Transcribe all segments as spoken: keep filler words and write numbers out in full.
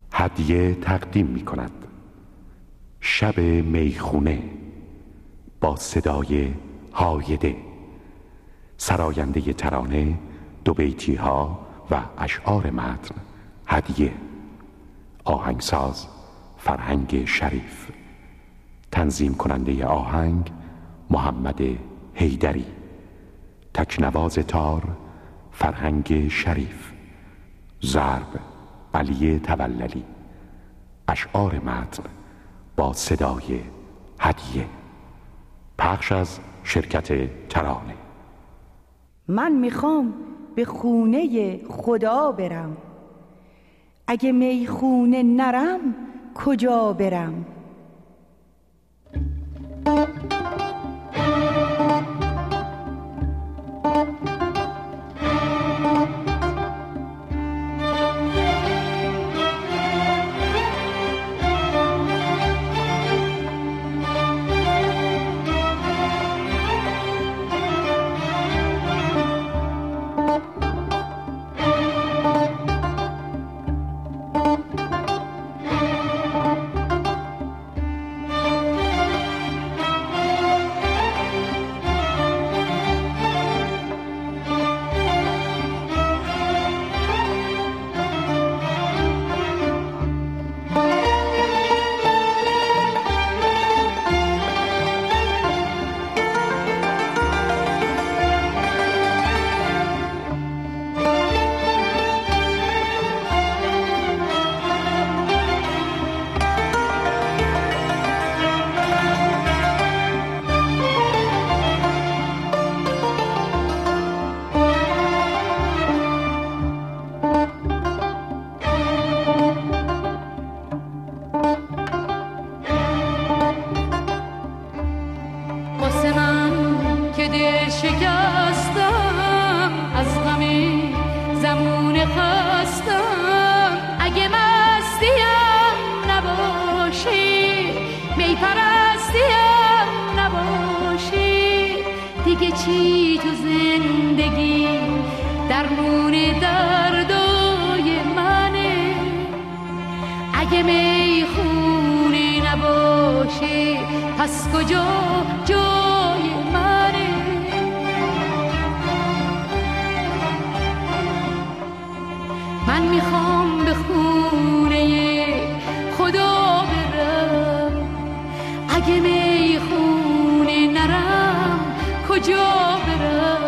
هدیه تقدیم می کند. شب میخونه با صدای هایده، سراینده ترانه، دو بیتی ها و اشعار متن. هدیه. آهنگساز فرهنگ شریف. تنظیم کننده آهنگ محمد حیدری. تکنواز تار فرهنگ شریف. ضرب علی توللی. اشعار متن با صدای هدیه. پخش از شرکت ترانه. من میخوام به خونه خدا برم، اگه میخونه نرم کجا برم؟ چی تو زندگی درمون دردای منه؟ اگه میخونه نباشه پس کجا جای منه؟ من میخوام به خونه خدا برم، اگه میخونه نرم کجا برم؟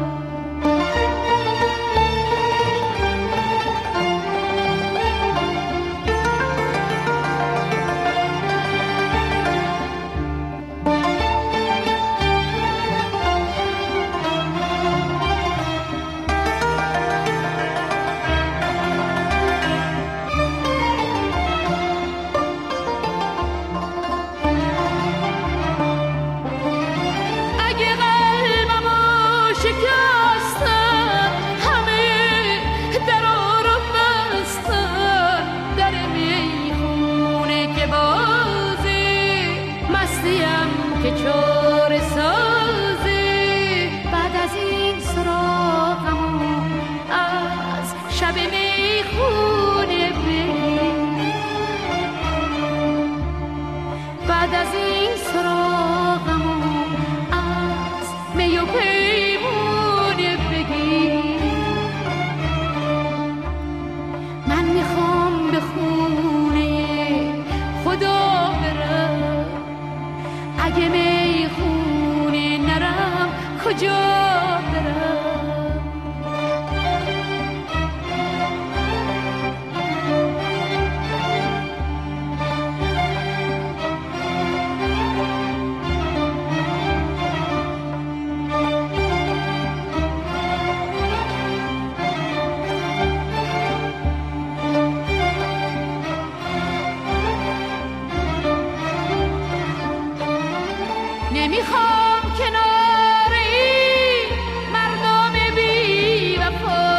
نمیخوام کنار این مردم بی وفا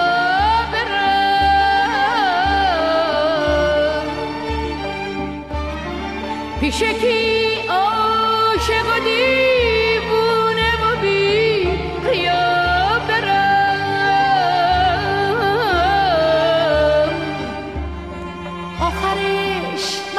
برم، پیش کی عاشق و دیوونه و بی ریا برم. آخر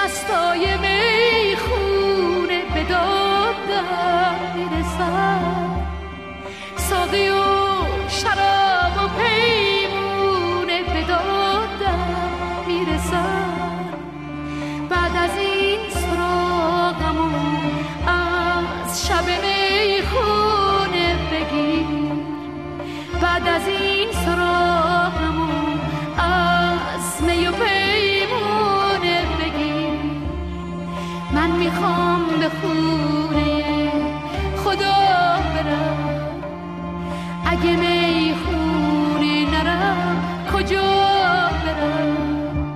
دستای میخونه به دادم میرسد، ساقی و شراب و پیمونه به دادم میرسد. بعد از این سراغمو از شب میخونه بگیر، بعد از این سراغمو از می و پیمونه بگیر. من میخوام به خونه خدا برم، اگه میخونه نرم کجا برم؟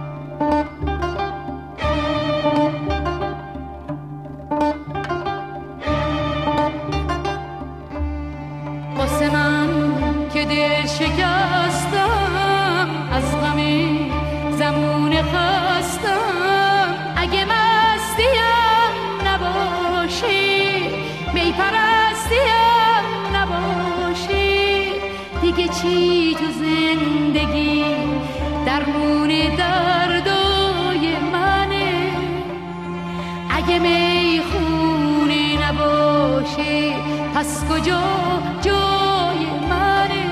واسه من که دل شکستم، از غم زمون خستم، اگه مستیم نباشی، می پرستیم نباشی، دیگه چی تو زندگی درمون دردای منه؟ اگه می خونی نباشی پس کجا جای منه؟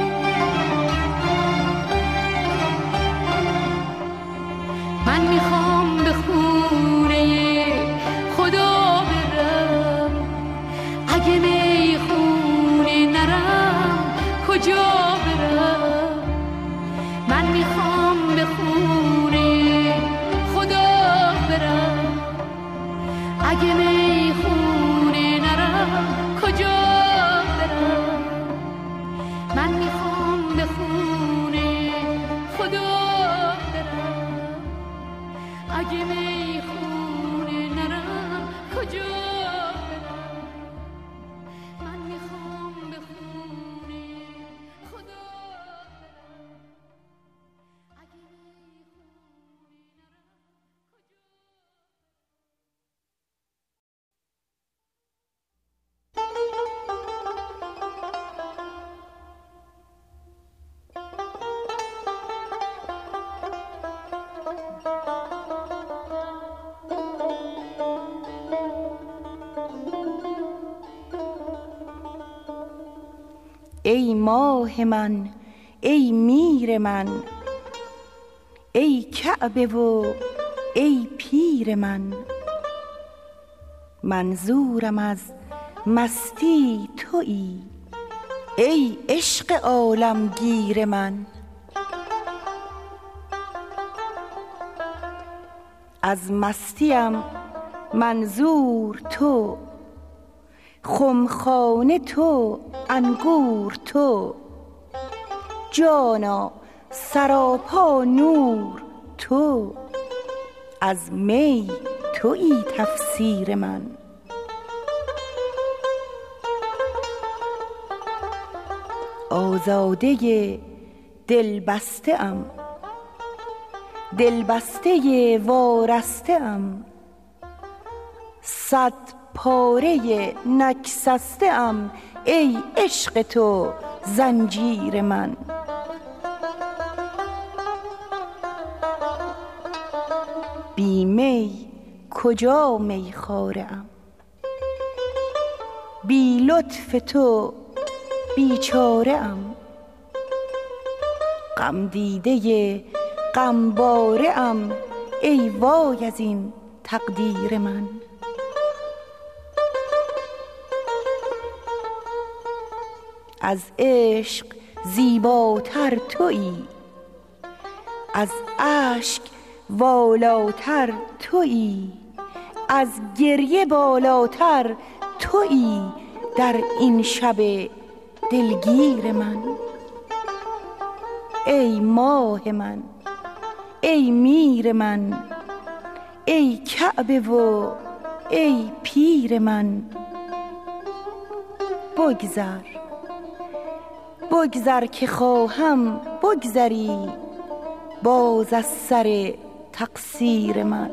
من میخوام به خونه خدا برم، اگه میخونه نرم کجا برم؟ من میخوام به خونه خدا برم، اگه میخونه نرم کجا برم؟ من میخوام به خونه خدا برم، اگه میخونه نرم کجا برم؟ من میخوام به خونه خدا برم، اگه میخونه ای ماه من، ای میر من، ای کعبه و ای پیر من، منظورم از مستی تویی، ای عشق عالمگیر من. از مستیم منظور تو، خمخانه تو، انگور تو، جانا سراپا نور تو، از می تویی تفسیر من. آزاده دل بسته ام، دل بسته وارسته ام، صد پاره نگسسته ام، ای عشق تو زنجیر من. بی می کجا میخواره ام، بی لطف تو بیچاره ام، غم دیده غمباره ام، ای وای از این تقدیر من. از عشق زیباتر تویی، از اشک والاتر تویی، از گریه بالاتر تویی، در این شب دلگیر من. ای ماه من، ای میر من، ای کعبه و ای پیر من. بگذر بگذر که خواهم بگذری باز از سر تقصیر من.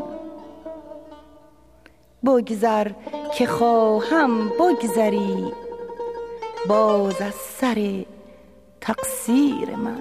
بگذر که خواهم بگذری باز از سر تقصیر من.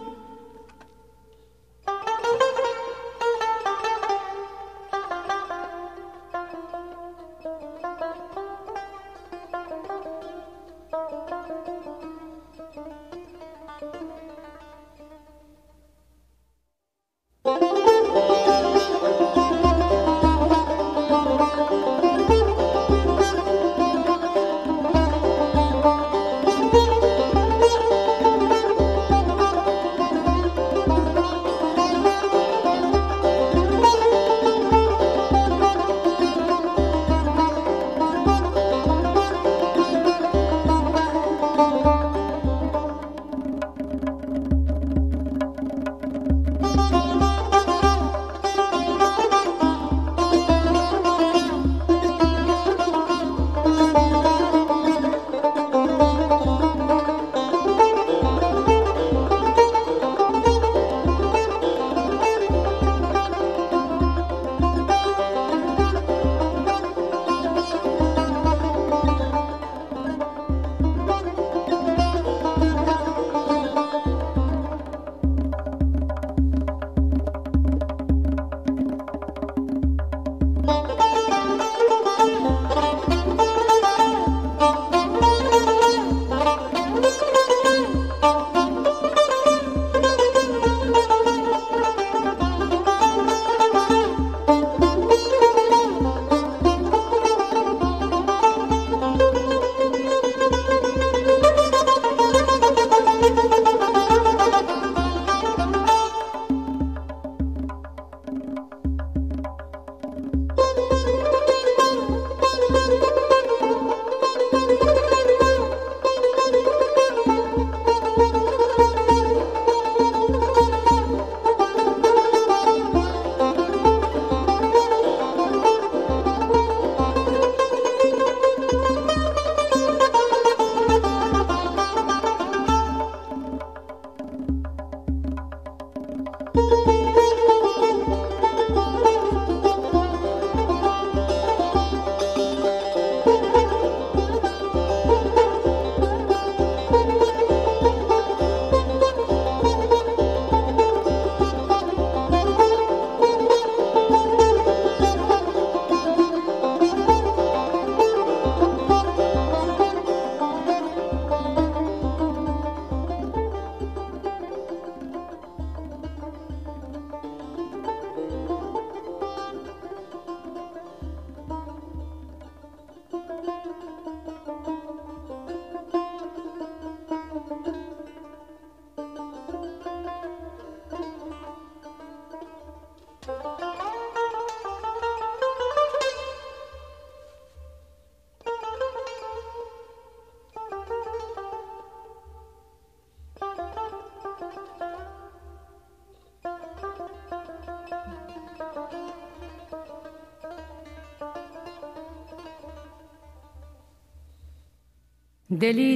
دلی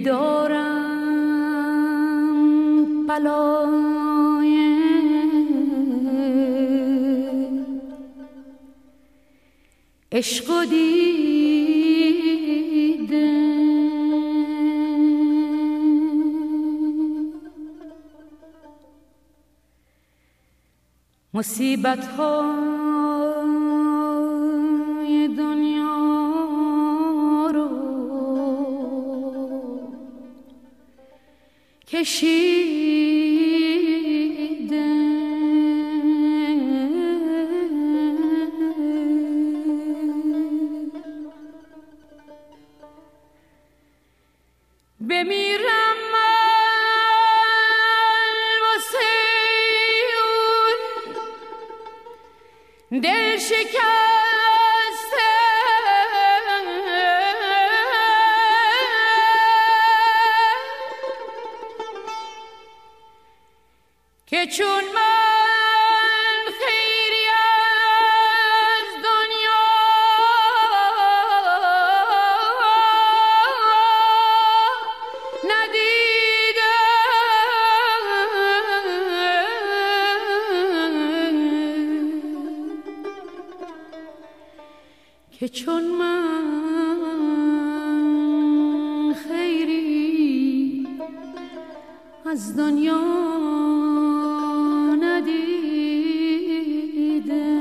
دارم بلای عشق دیده، مصیبت های دنیا رو کشیده، بمیرم واسه اون دل شکسته که چون من خیری از دنیا که چون من خیری از دنیا ندیده.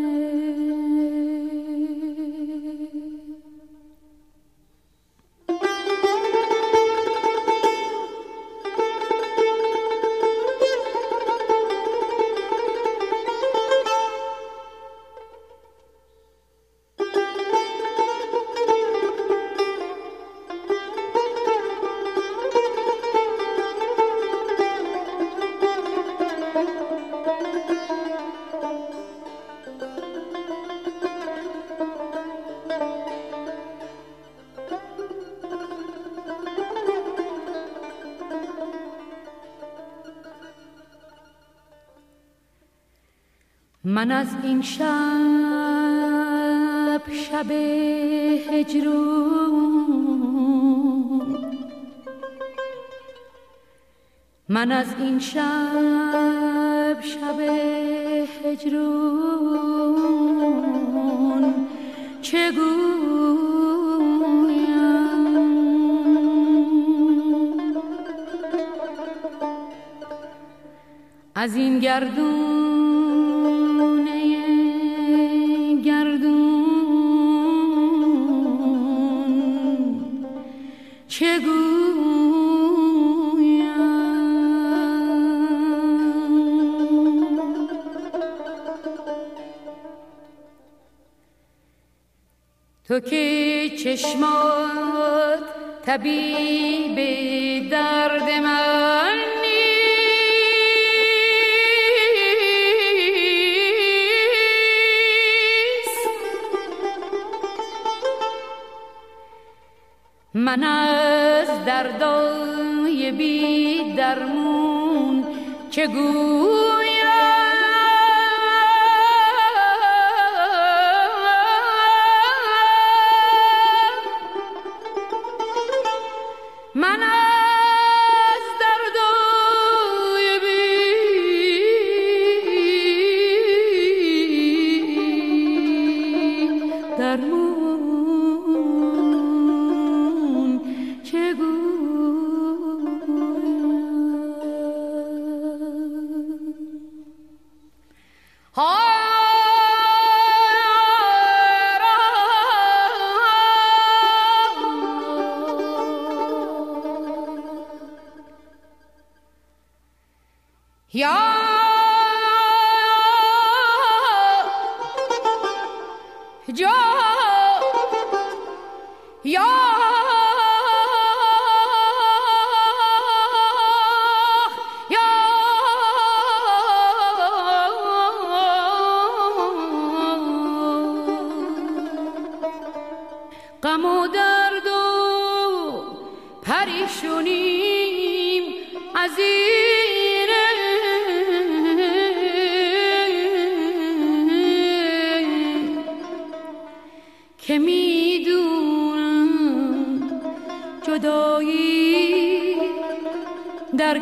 من از این شب شب هجرون، من از این شب شب هجرون چه گویم از این گردون چه گویم تو که چشمات طبیب درد من من از دردای بی درمون چه گویم من از دردای بی درمون یا جا یا غم و درد و پریشونیم از این که میدونم جدا جدایی در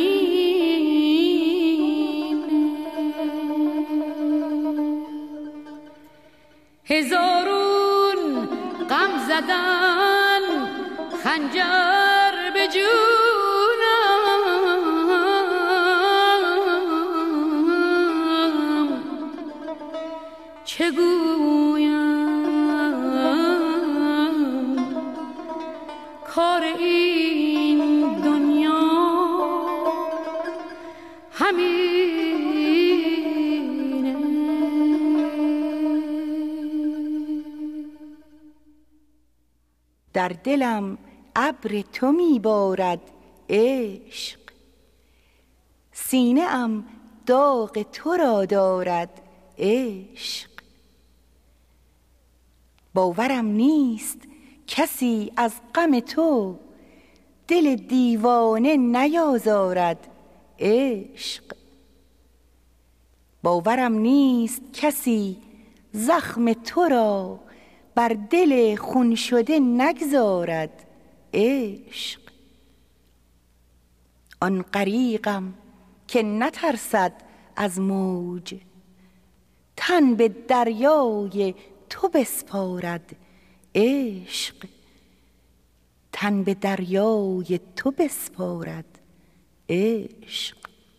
کمین، هزارون غم زدن خنجر به جونم، چه گویم کار این دنیا همینه. در دلم ابر تو می بارد عشق، سینه ام داغ تو را دارد عشق. باورم نیست کسی از غم تو دل دیوانه نیازارد عشق. باورم نیست کسی زخم تو را بر دل خون شده نگذارد عشق. آن غریقم که نترسد از موج، تن به دریای تو بسپارد عشق. تن به دریای تو بسپارد عشق.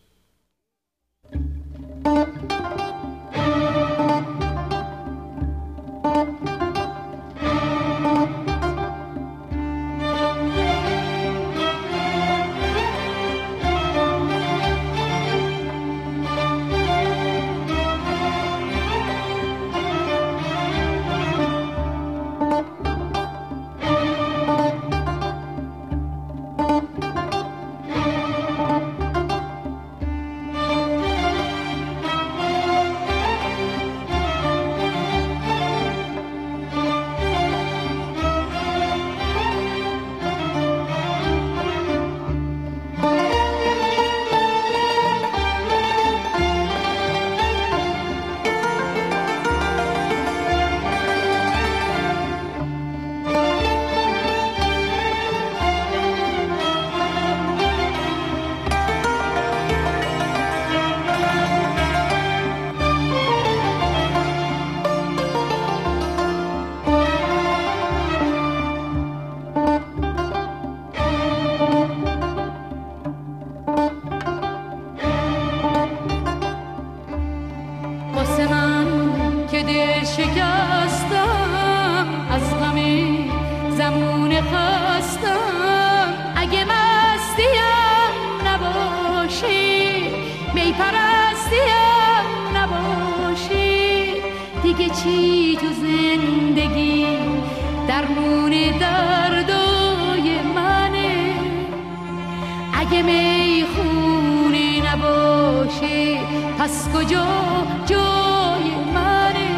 شکستم از غم زمون خستم، اگه مستیم نباشی می پرستیم نباشی، دیگه چی تو زندگی درمون دردای منه. اگه می خونی نباشی پس کجا جای منه.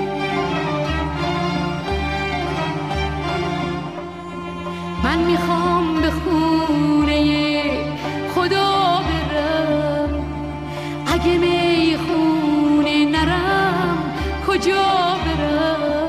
من میخوام به خونه خدا برم، اگه می خونه نرم کجا برم.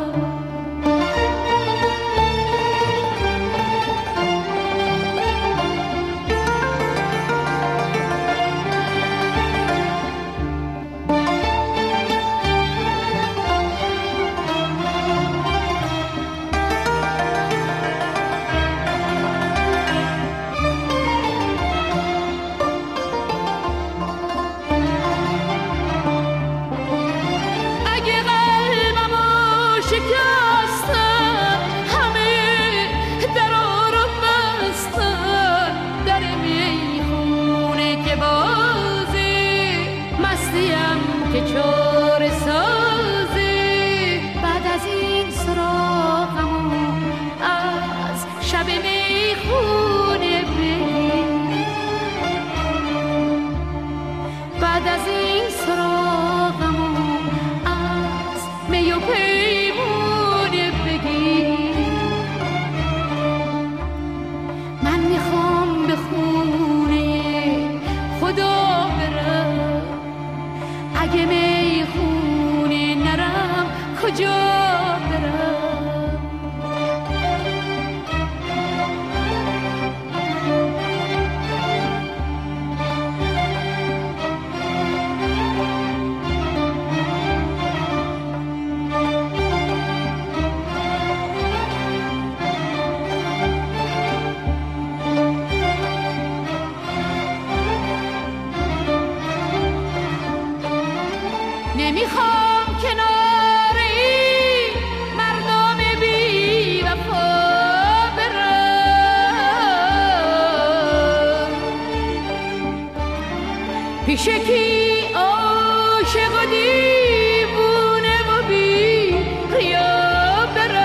پیشکی عاشق و دیوونه و بی ریا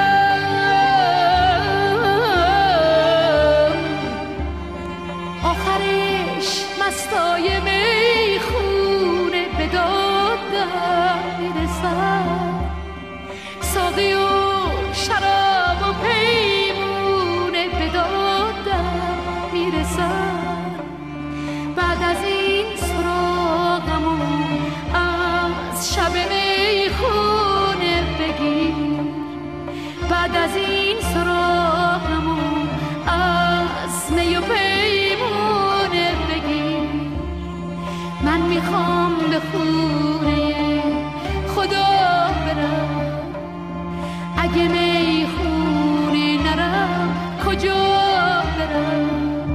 برم، آخرش مستای میخونه به دادم میرسم، ساقی و شراب و پیمونه به دادم میرسم. بعد از این سراغمو از شب میخونه بگیر، بعد از این سراغمو از می و پیمونه بگیر. من میخوام به خونه خدا برم، اگه میخونه نرم کجا برم؟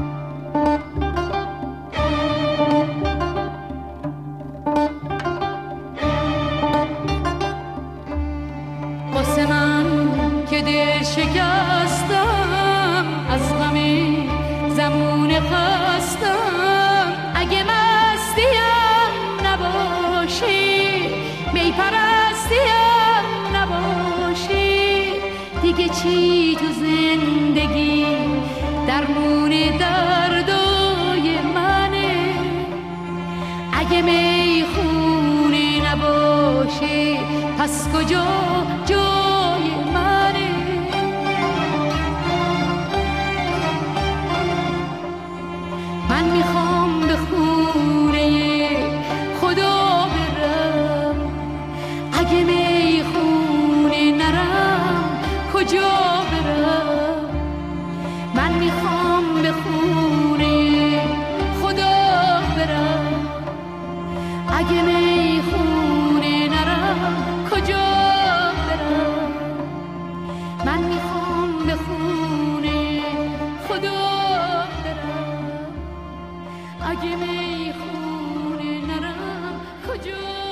واسه من که دل شکستم، از غمی زمون خستم، اگه مستیم نباشی، می پرستیم نباشی، دیگه چی تو زندگی درمون دردای منه؟ اگه می خونه نباشی پس کجا جای منه؟ من میخوام به خونه خدا برم، اگه می خونه نرم کجا برم؟ من میخوام به خونه خدا برم، اگه می خونه نرم کجا برم؟ من میخوام به خونه خدا برم، اگه می خونه نرم کجا